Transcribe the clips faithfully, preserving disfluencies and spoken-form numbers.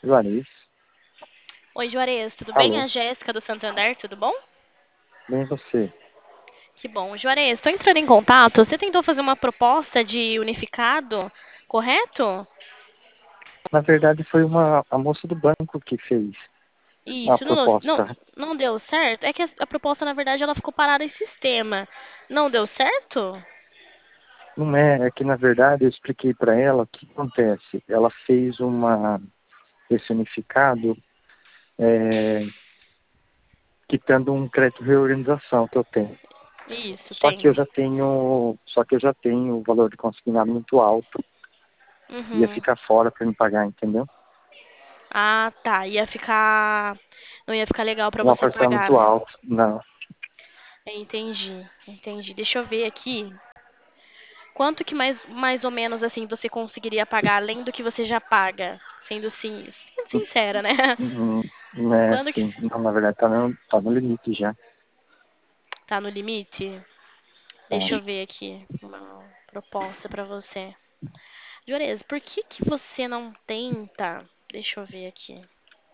Juarez, Oi, Juarez, tudo bem? alô, A Jéssica do Santander, tudo bom? bem você. Que bom. Juarez, estou entrando em contato. Você tentou fazer uma proposta de unificado, correto? Na verdade, foi uma a moça do banco que fez a Isso, não, não, proposta. não deu certo? É que a, a proposta, na verdade, ela ficou parada em sistema. Não deu certo? Não é, é que na verdade eu expliquei para ela o que acontece. Ela fez uma esse unificado é, quitando um crédito de reorganização que eu tenho. Isso, Só que eu tem. já tenho, só que eu já tenho o valor de consignado muito alto, ia Uhum. ficar fora para me pagar, entendeu? Ah, tá. Ia ficar. Não ia ficar legal pra Uma você parcela pagar, muito né? alta. Não, Entendi, entendi. Deixa eu ver aqui. Quanto que mais, mais ou menos assim você conseguiria pagar além do que você já paga? Sendo sim, sendo sincera, né? não, não é Quando que assim. Não, na verdade tá no, tá no limite já. tá no limite? Tá. Deixa eu ver aqui uma proposta pra você. Juarez, por que que você não tenta? Deixa eu ver aqui.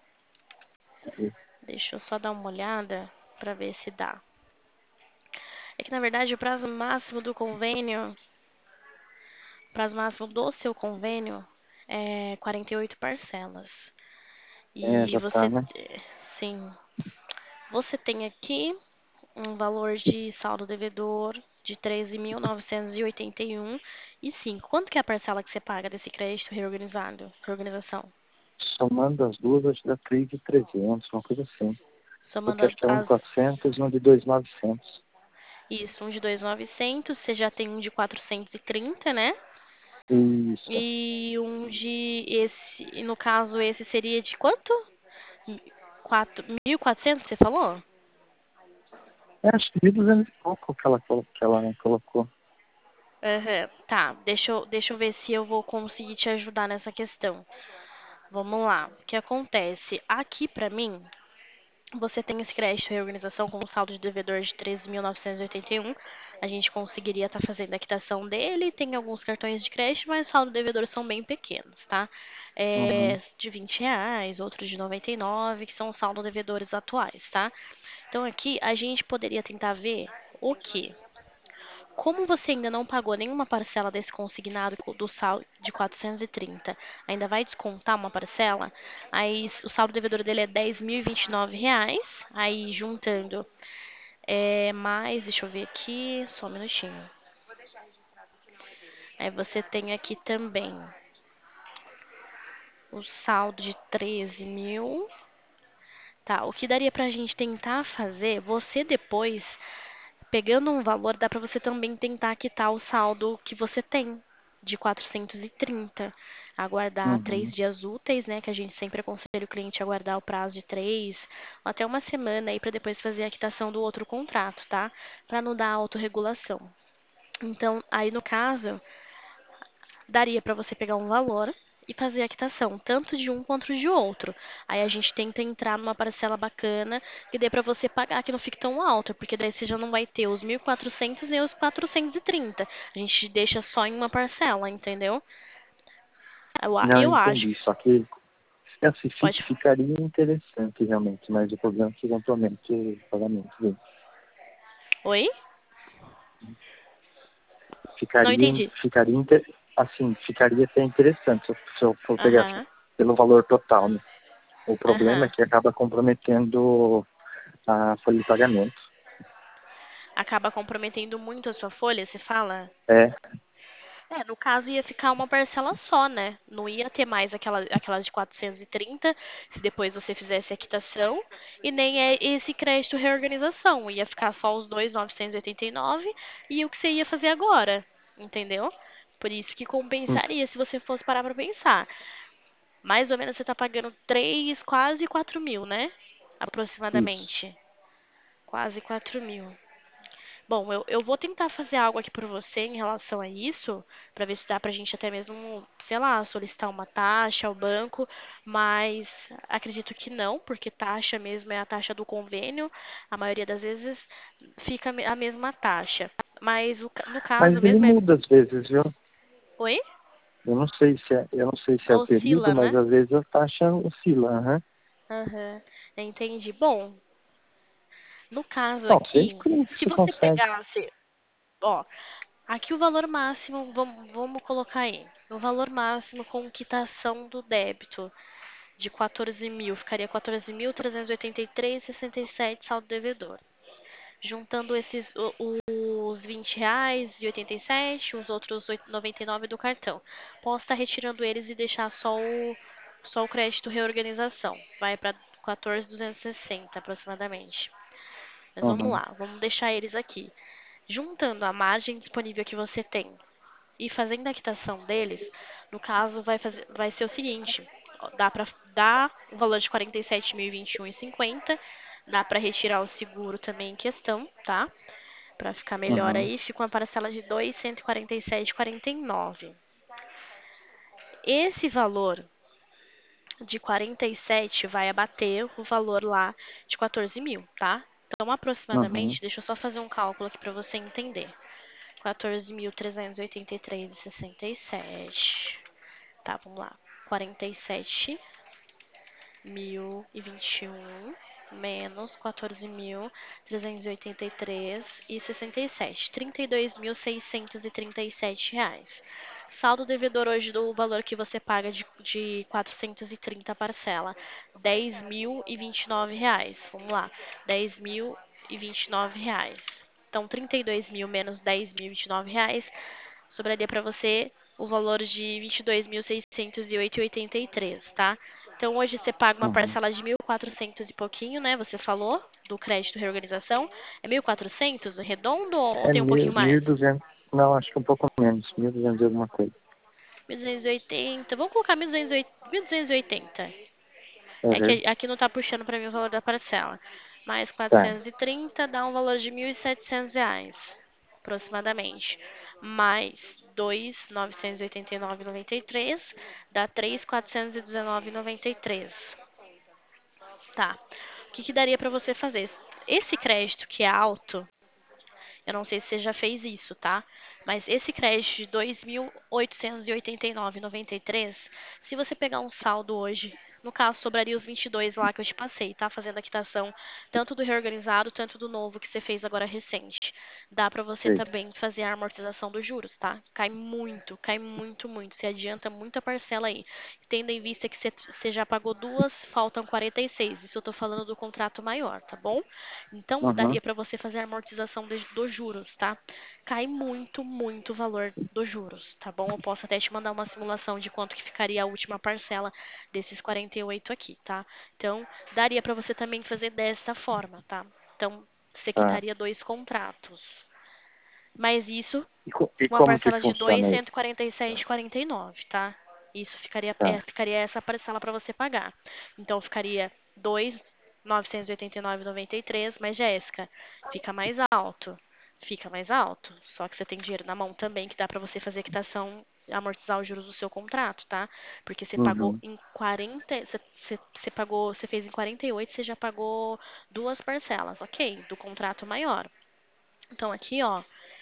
Deixa eu só dar uma olhada pra ver se dá. É que na verdade o prazo máximo do convênio, o prazo máximo do seu convênio é quarenta e oito parcelas. É, E já tá, você, né? sim, você tem aqui um valor de saldo devedor de treze mil novecentos e oitenta e um e cinco. Quanto que é a parcela que você paga desse crédito reorganizado, reorganização? Somando as duas, acho que dá três mil e trezentos, uma coisa assim. Somando Porque as, acho que é um de as- quatrocentos e um de dois mil e novecentos. isso, um de dois mil e novecentos, você já tem um de quatrocentos e trinta, né? Isso. E um de esse, e no caso esse seria de quanto? Quatro- mil e quatrocentos, você falou? É, acho que mil e duzentos e pouco que ela, colo- que ela colocou. Aham. Tá, deixa eu, deixa eu ver se eu vou conseguir te ajudar nessa questão. Vamos lá. O que acontece? Aqui pra mim, você tem esse crédito de reorganização com um saldo de devedor de treze mil novecentos e oitenta e um. A gente conseguiria estar fazendo a quitação dele. Tem alguns cartões de crédito, mas o saldo devedor são bem pequenos, tá? Uhum. É, de vinte reais, outros de noventa e nove, que são os saldo devedores atuais, tá? Então aqui a gente poderia tentar ver o que? Como você ainda não pagou nenhuma parcela desse consignado co- do saldo de quatrocentos e trinta, ainda vai descontar uma parcela, aí s- o saldo devedor dele é dez mil e vinte e nove reais, aí juntando é, mais, deixa eu ver aqui, só um minutinho. Aí você tem aqui também o saldo de treze mil. Tá, o que daria pra gente tentar fazer, você depois, pegando um valor, dá pra você também tentar quitar o saldo que você tem, de quatrocentos e trinta. Aguardar três Uhum. dias úteis, né? Que a gente sempre aconselha o cliente a aguardar o prazo de três, ou até uma semana aí pra depois fazer a quitação do outro contrato, tá? Pra não dar autorregulação. Então, aí no caso, daria para você pegar um valor e fazer a quitação, tanto de um quanto de outro. Aí a gente tenta entrar numa parcela bacana que dê para você pagar, que não fique tão alta, porque daí você já não vai ter os mil e quatrocentos nem os quatrocentos e trinta. A gente deixa só em uma parcela, entendeu? Eu, a- Não, eu acho. entendi. Só que assim, fi- Pode. ficaria interessante realmente, mas o problema é que compromete o pagamento dele. Oi? Não Ficaria, entendi. ficaria inter- assim, ficaria até interessante se eu, se eu for pegar Aham. pelo valor total, né? O problema é Aham. que acaba comprometendo a folha de pagamento. Acaba comprometendo muito a sua folha, você fala? É, É, no caso ia ficar uma parcela só, né? Não ia ter mais aquela, aquelas de quatrocentos e trinta, se depois você fizesse a quitação, e nem é esse crédito reorganização. Ia ficar só os dois mil novecentos e oitenta e nove e oitenta e nove e o que você ia fazer agora, entendeu? Por isso que hum, compensaria se você fosse parar pra pensar. Mais ou menos você tá pagando três, quase quatro mil, né? isso. Aproximadamente. Quase quatro mil. Bom, eu, eu vou tentar fazer algo aqui por você em relação a isso, para ver se dá pra gente até mesmo, sei lá, solicitar uma taxa ao banco, mas acredito que não, porque taxa mesmo é a taxa do convênio, a maioria das vezes fica a me- a mesma taxa. Mas o ca- no caso Mas ele mesmo é. muda às vezes, viu? Oi? Eu não sei se é, eu não sei se é o período, Oscila, mas né? às vezes a taxa oscila, aham. Aham, entendi. Bom, no caso Bom, desde aqui, que se você você consegue. pegasse, ó, aqui o valor máximo, vamos, vamos colocar aí, o valor máximo com quitação do débito de quatorze mil, ficaria quatorze mil trezentos e oitenta e três vírgula sessenta e sete saldo devedor. Juntando esses o- os vinte reais e oitenta e sete, os outros oito- noventa e nove do cartão. Posso estar retirando eles e deixar só o só o crédito reorganização. Vai para quatorze mil duzentos e sessenta aproximadamente. Mas vamos Uhum, lá, vamos deixar eles aqui. Juntando a margem disponível que você tem e fazendo a quitação deles, no caso vai fazer, vai ser o seguinte, ó, dá para dar o valor de quarenta e sete mil e vinte e um e cinquenta, dá para retirar o seguro também em questão, tá? Para ficar melhor uhum, aí, fica uma parcela de dois mil cento e quarenta e sete vírgula quarenta e nove. Esse valor de quarenta e sete vai abater o valor lá de quatorze mil, tá? Então, uhum, aproximadamente, deixa eu só fazer um cálculo aqui para você entender. quatorze mil trezentos e oitenta e três vírgula sessenta e sete. Tá, vamos lá. quarenta e sete mil e vinte e um menos quatorze mil trezentos e oitenta e três e sessenta e sete, trinta e dois mil seiscentos e trinta e sete reais. Saldo devedor hoje do valor que você paga de, de quatrocentos e trinta parcela, dez mil e vinte e nove reais. Vamos lá, dez mil e vinte e nove reais. Então, trinta e dois mil menos dez mil e vinte e nove reais, sobraria para você o valor de vinte e dois mil seiscentos e oito vírgula oitenta e três, tá? Então, hoje você paga uma uhum. parcela de mil e quatrocentos e pouquinho, né? Você falou do crédito reorganização. É mil e quatrocentos, redondo ou É tem um pouquinho mil, mil mais? e duzentos, não, acho que um pouco menos, mil e duzentos e alguma coisa. mil duzentos e oitenta. Vamos colocar mil duzentos e oitenta. É Uhum, que aqui não tá puxando para mim o valor da parcela. Mais tá, quatrocentos e trinta dá um valor de mil e setecentos reais, aproximadamente. Mais dois mil novecentos e oitenta e nove vírgula noventa e três dá três mil quatrocentos e dezenove vírgula noventa e três. Tá. O que que daria para você fazer? Esse crédito que é alto, eu não sei se você já fez isso, tá? Mas esse crédito de dois mil oitocentos e oitenta e nove vírgula noventa e três, se você pegar um saldo hoje, no caso sobraria os vinte e dois lá que eu te passei, tá? Fazendo a quitação tanto do reorganizado, tanto do novo que você fez agora recente. Dá pra você sei. também fazer a amortização dos juros, tá? Cai muito, cai muito, muito. Você adianta muita parcela aí. Tendo em vista que você, você já pagou duas, faltam quarenta e seis. Isso eu tô falando do contrato maior, tá bom? Então, Uhum, daria para você fazer a amortização de- dos juros, tá? Cai muito, muito o valor dos juros, tá bom? Eu posso até te mandar uma simulação de quanto que ficaria a última parcela desses quarenta e oito aqui, tá? Então, daria para você também fazer desta forma, tá? Então, você tá. quitaria dois contratos. Mas isso E, co- e uma como que parcela de dois funciona mil cento e isso? quarenta e sete vírgula quarenta e nove, tá? Isso ficaria, é, Tá. ficaria essa parcela para você pagar. Então ficaria dois mil novecentos e oitenta e nove vírgula noventa e três, mas Jéssica, fica mais alto. Fica mais alto. Só que você tem dinheiro na mão também que dá para você fazer quitação, amortizar os juros do seu contrato, tá? Porque você pagou Uhum, em quarenta, você, você, você pagou, você fez em quarenta e oito, você já pagou duas parcelas, ok? Do contrato maior. Então aqui, ó,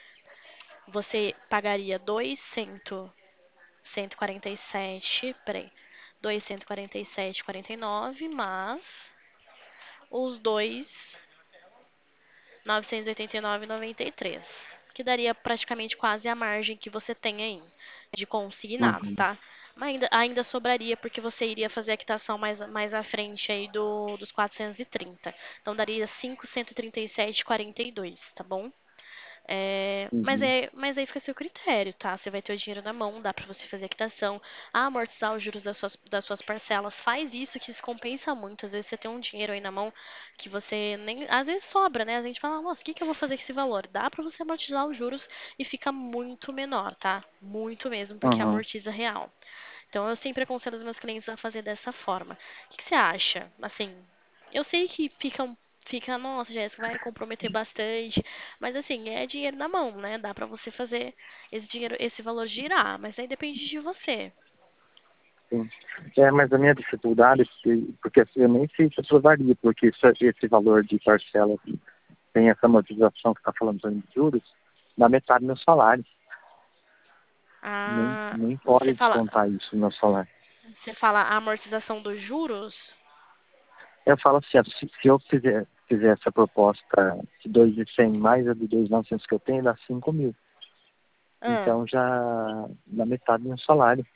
você pagaria dois mil cento e quarenta e sete, peraí, dois mil cento e quarenta e sete vírgula quarenta e nove, mas os dois mil novecentos e oitenta e nove vírgula noventa e três, que daria praticamente quase a margem que você tem aí de consignado, uhum, tá? Mas ainda, ainda sobraria porque você iria fazer a quitação mais, mais à frente aí do, dos quatrocentos e trinta. Então daria cinco mil cento e trinta e sete vírgula quarenta e dois, tá bom? É, mas, uhum, é, mas aí fica a seu critério, tá? Você vai ter o dinheiro na mão, dá pra você fazer a quitação, amortizar os juros das suas, das suas parcelas. Faz isso que isso compensa muito. Às vezes você tem um dinheiro aí na mão que você nem. Às vezes sobra, né? A gente fala, nossa, o que, que eu vou fazer com esse valor? Dá pra você amortizar os juros e fica muito menor, tá? Muito mesmo, porque uhum. amortiza real. Então eu sempre aconselho os meus clientes a fazer dessa forma. O que, que você acha? Assim, eu sei que fica um fica, nossa, Jéssica, vai comprometer bastante. Mas assim, é dinheiro na mão, né? Dá pra você fazer esse dinheiro, esse valor girar, mas aí depende de você. Sim. É, mas a minha dificuldade, é que- porque assim, eu nem sei se aprovaria, porque isso- esse valor de parcela que tem essa amortização que está falando de juros, dá metade do meu salário. Nem, Ah, nem você pode fala, descontar isso no meu salário. você fala a amortização dos juros? Eu falo assim, ó, se, se eu fizer, fizer essa proposta de dois mil e cem mais a de dois mil e novecentos que eu tenho, dá cinco mil. Ah, Então já dá metade do meu salário.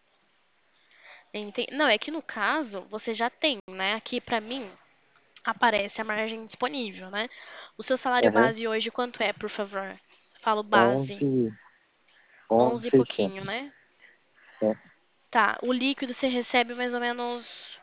enten- Não, é que no caso você já tem, né? Aqui pra mim aparece a margem disponível, né? O seu salário Uhum. base hoje quanto é, por favor? Falo base. onze, onze, Onze e pouquinho, seiscentos. né? É, Tá, o líquido você recebe mais ou menos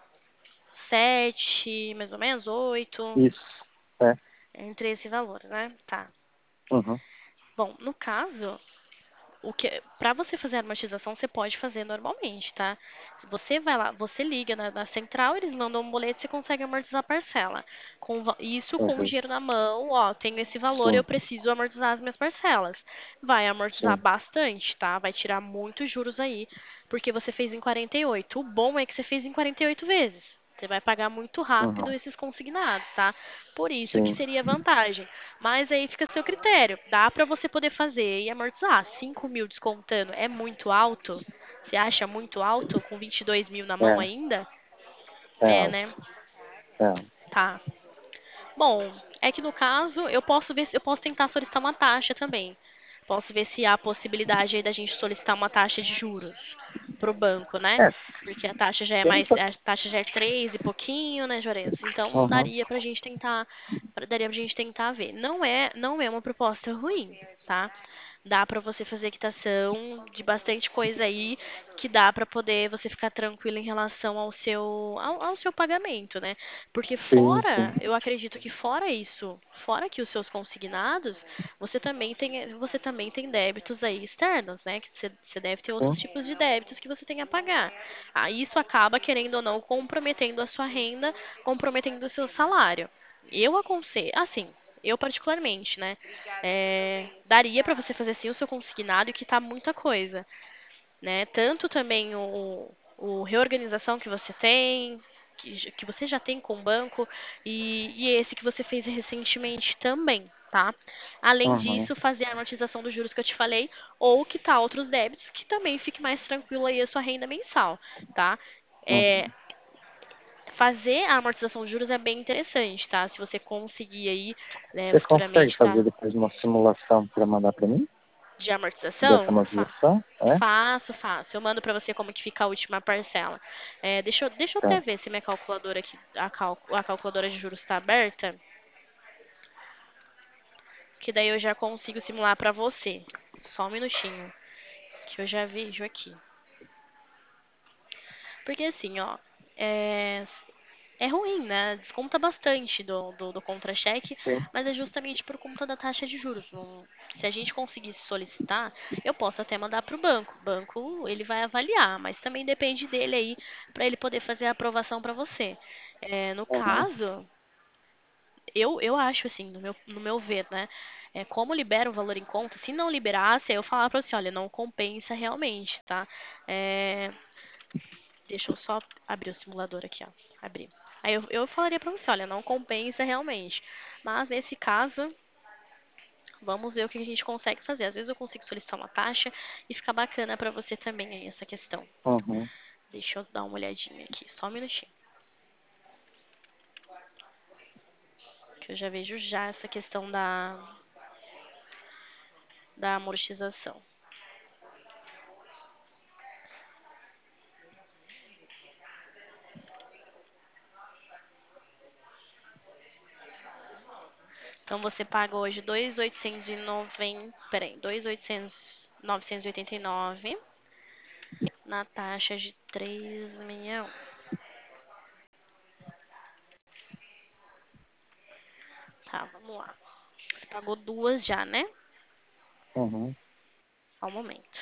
sete, mais ou menos oito, isso. É. entre esse valor, né? Tá. Uhum. Bom, no caso, o que para você fazer a amortização, você pode fazer normalmente, tá? Você vai lá, você liga na, na central, eles mandam um boleto, você consegue amortizar a parcela. Com, va- isso com o Uhum. dinheiro na mão, ó, tenho esse valor, eu Sim, preciso amortizar as minhas parcelas. Vai amortizar sim, bastante, tá? Vai tirar muitos juros aí, porque você fez em quarenta e oito. O bom é que você fez em quarenta e oito vezes. Você vai pagar muito rápido uhum. esses consignados, tá? Por isso que Sim, seria vantagem. Mas aí fica a seu critério. Dá para você poder fazer e amortizar. cinco mil descontando é muito alto? Você acha muito alto com vinte e dois mil na mão é, ainda? é É, alto. né? É alto. Tá. Bom, é que no caso eu posso ver se eu posso tentar solicitar uma taxa também. Posso ver se há a possibilidade aí da gente solicitar uma taxa de juros pro banco, né? É, Porque a taxa já é mais, tenta. a taxa já é três e pouquinho, né, Juarez? Então Uhum. daria pra gente tentar, pra- daria pra gente tentar ver. Não é, não é uma proposta ruim, tá? Dá pra você fazer quitação de bastante coisa aí que dá pra poder você ficar tranquilo em relação ao seu ao, ao seu pagamento, né? Porque Sim, fora, sim. eu acredito que fora isso, fora que os seus consignados, você também tem, você também tem débitos aí externos, né? Que você, você deve ter outros Sim. tipos de débitos que você tem a pagar. Aí isso acaba, querendo ou não, comprometendo a sua renda, comprometendo o seu salário. Eu aconselho, assim, eu particularmente, né? É, daria para você fazer sim o seu consignado e quitar muita coisa, né? Tanto também o, o reorganização que você tem, que, j- que você já tem com o banco, e, e esse que você fez recentemente também, tá? Além Uhum. disso, fazer a amortização dos juros que eu te falei, ou quitar outros débitos, que também fique mais tranquilo aí a sua renda mensal, tá? É, Uhum. fazer a amortização dos juros é bem interessante, tá? Se você conseguir aí, né, Você consegue futuramente, fazer tá? depois uma simulação para mandar para mim? De Dessa amortização? Fa- motivação? É? faço, faço. Eu mando pra você como que fica a última parcela. É, deixa eu, deixa eu Tá. até ver se minha calculadora aqui, a, cal, a calculadora de juros está aberta, que daí eu já consigo simular pra você. Só um minutinho, que eu já vejo aqui. Porque assim, ó, é, é ruim, né? Desconta bastante do, do, do contra-cheque, Sim. mas é justamente por conta da taxa de juros. Não- se a gente conseguisse solicitar, eu posso até mandar para o banco. O banco ele vai avaliar, mas também depende dele aí para ele poder fazer a aprovação para você. É, no Uhum. caso, eu, eu acho assim, no meu, no meu ver, né? É, como libera o valor em conta, se não liberasse, aí eu falar para você, olha, não compensa realmente, tá? É, deixa eu só abrir o simulador aqui, ó. Abrir. Aí eu, eu falaria pra você, olha, não compensa realmente. Mas nesse caso, vamos ver o que a gente consegue fazer. Às vezes eu consigo solicitar uma taxa e fica bacana pra você também aí essa questão. Uhum. Deixa eu dar uma olhadinha aqui, só um minutinho. Que eu já vejo já essa questão da, da amortização. Então você paga hoje dois mil oitocentos e noventa, peraí, dois mil novecentos e oitenta e nove na taxa de três milhões. Tá, vamos lá. Você pagou duas já, né? Uhum. Só um momento.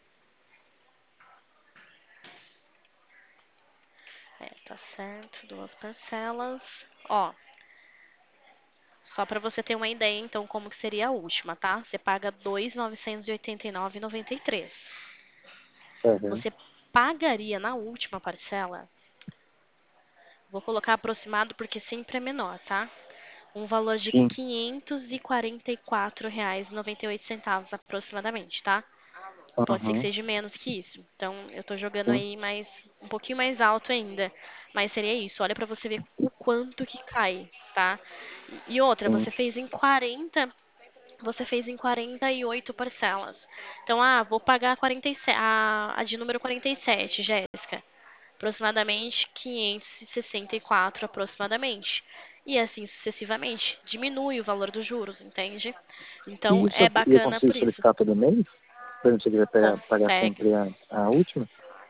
É, tá certo, duas parcelas. Ó, só pra você ter uma ideia, então, como que seria a última, tá? Você paga dois mil novecentos e oitenta e nove reais e noventa e três. Uhum. Você pagaria na última parcela, vou colocar aproximado porque sempre é menor, tá? Um valor de Sim. quinhentos e quarenta e quatro reais e noventa e oito centavos aproximadamente, tá? Pode ser que Uhum. seja menos que isso. Então, eu tô jogando Sim. aí mais um pouquinho mais alto ainda. Mas seria isso. Olha pra você ver o quanto que cai, tá? E outra, Sim. você fez em quarenta, você fez em quarenta e oito parcelas. Então, ah, vou pagar quarenta e sete, a, a de número quarenta e sete, Jéssica. Aproximadamente quinhentos e sessenta e quatro aproximadamente. E assim sucessivamente. Diminui o valor dos juros, entende? Então, E isso é eu, eu bacana consigo por isso. solicitar todo mês? Por exemplo, se eu quiser pegar, pagar Consegue. sempre a, a última?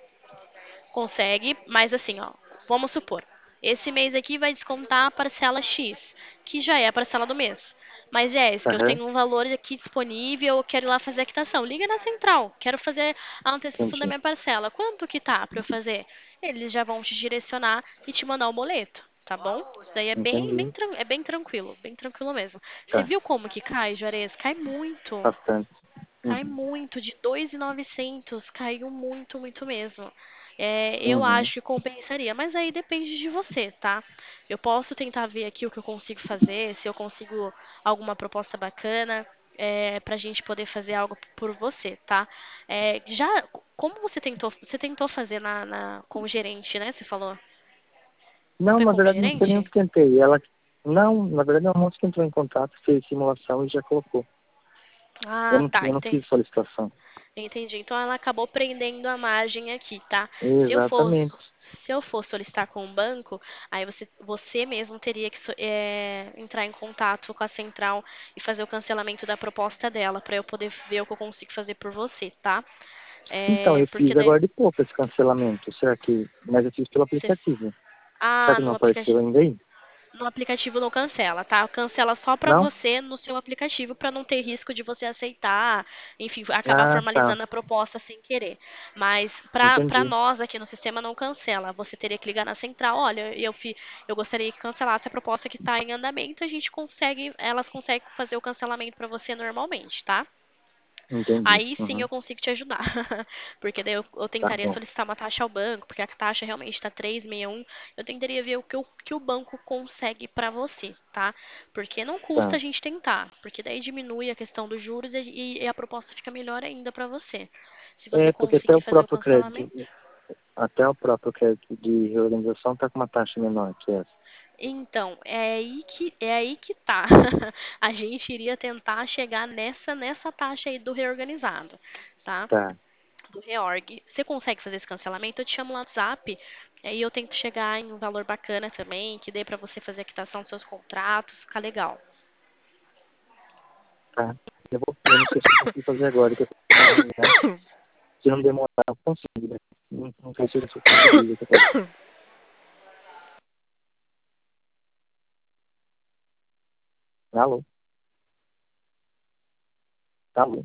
Consegue, mas assim, ó, vamos supor, esse mês aqui vai descontar a parcela X, que já é a parcela do mês. Mas é esse que eu Aham, tenho um valor aqui disponível, eu quero ir lá fazer a quitação. Liga na central, quero fazer a antecipação da entendi. minha parcela. Quanto que tá para eu fazer? Eles já vão te direcionar e te mandar o boleto, tá bom? Isso daí é bem, bem, Entendi. tran- é bem tranquilo, bem tranquilo mesmo. Você Tá, viu como que cai, Juarez? Cai muito. bastante. Cai Uhum. muito, de dois mil e novecentos, caiu muito, muito mesmo. É, eu Uhum. acho que compensaria, mas aí depende de você, tá? Eu posso tentar ver aqui o que eu consigo fazer, se eu consigo alguma proposta bacana, é, pra gente poder fazer algo por você, tá? É, já, como você tentou, você tentou fazer na, na- com o gerente, né? Você falou? Não Não, foi na com o verdade não foi nem eu gerente? que tentei. Ela, não, na verdade a moça que entrou em contato, fez simulação e já colocou. Eu Ah, não, tá, eu não entendi. fiz solicitação. Entendi. Então ela acabou prendendo a margem aqui, tá? Se eu for, Exatamente. se eu for solicitar com o banco, aí você, você mesmo teria que so- é, entrar em contato com a central e fazer o cancelamento da proposta dela, para eu poder ver o que eu consigo fazer por você, tá? Então, É, eu porque fiz daí agora de pouco esse cancelamento. Será que. Mas eu fiz pelo você. aplicativo. Será Ah, que não no apareceu aplicativo. ainda aí? No aplicativo não cancela, tá? Cancela só pra Não? você no seu aplicativo pra não ter risco de você aceitar, enfim, acabar Ah, tá. formalizando a proposta sem querer. Mas pra para Entendi. nós aqui no sistema não cancela. Você teria que ligar na central. Olha, eu fi, eu gostaria que cancelasse a proposta que está em andamento. A gente consegue, elas conseguem fazer o cancelamento pra você normalmente, tá? Entendi. Aí sim Uhum. eu consigo te ajudar. Porque daí eu, eu Tá tentaria bom. solicitar uma taxa ao banco, porque a taxa realmente está três vírgula sessenta e um. Eu tentaria ver o que o, que o banco consegue para você, tá? Porque não custa Tá. a gente tentar, porque daí diminui a questão dos juros e, e a proposta fica melhor ainda para você. Se você É, porque até conseguir o fazer o próprio crédito, cancelamento. até o próprio crédito de reorganização está com uma taxa menor que essa. Então, é aí que é aí que tá. A gente iria tentar chegar nessa nessa taxa aí do reorganizado, tá? Tá. Do reorg. Você consegue fazer esse cancelamento? Eu te chamo no WhatsApp, aí eu tento chegar em um valor bacana também, que dê pra você fazer a quitação dos seus contratos, ficar legal. Tá. Eu, vou, eu não sei se eu consigo fazer agora, que eu estou numa reunião. Se não demorar, eu consigo, né? Não, não sei se eu vou conseguir. daqui a pouco. Alô? Alô?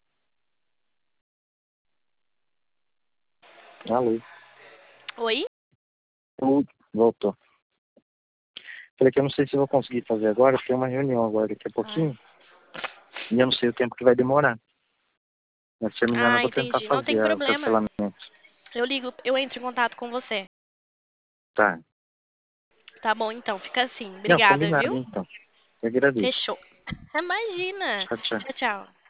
Alô? Oi? Ui, voltou. Falei que eu não sei se eu vou conseguir fazer agora, porque tem uma reunião agora daqui a Ai. pouquinho, e eu não sei o tempo que vai demorar. Mas terminando, eu Ah, vou tentar entendi. Não tem fazer o problema. cancelamento. Eu ligo, eu entro em contato com você. Tá. Tá bom, então. Fica assim. Não, Obrigada, combinado, viu? então. Eu agradeço. Fechou. Imagina. Tchau, tchau. Tchau, tchau.